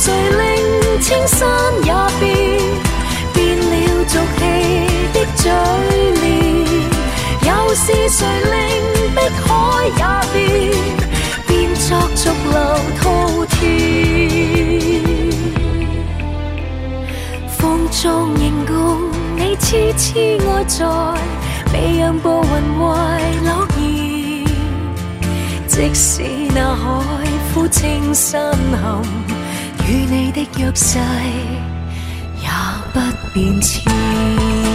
誰令青山也變，變了俗氣的嘴臉？又是誰令碧海也變，變作逐流滔天？放縱形共你痴痴愛在，未讓步雲為諾言。即使那海枯青山含，與你的約誓也不變遷。